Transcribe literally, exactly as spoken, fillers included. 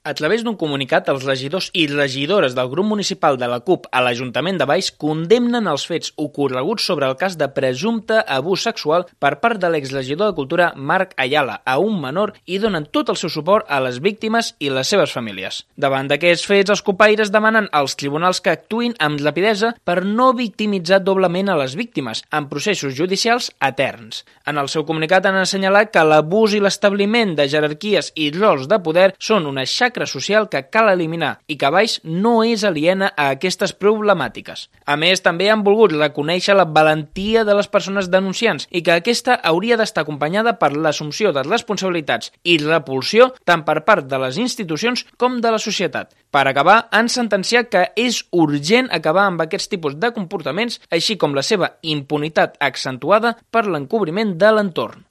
A través d'un comunicat, els regidors i regidores del grup municipal de la CUP a l'Ajuntament de Valls condemnen els fets ocorreguts sobre el cas de presumpte abús sexual per part de l'exregidor de Cultura Marc Ayala a un menor i donen tot el seu suport a les víctimes i les seves famílies. Davant d'aquests fets, els cupaires demanen als tribunals que actuïn amb rapidesa per no victimitzar doblement a les víctimes en processos judicials eterns. En el seu comunicat han assenyalat que l'abús i l'establiment de jerarquies i rols de poder són una xacra social que cal eliminar i que Valls no és aliena a aquestes problemàtiques. A més, també han volgut reconèixer la valentia de les persones denunciants i que aquesta hauria d'estar acompanyada per l'assumpció de responsabilitats i repulsió tant per part de les institucions com de la societat. Per acabar, han sentenciat que és urgent acabar amb aquests tipus de comportaments, així com la seva impunitat accentuada per l'encobriment de l'entorn.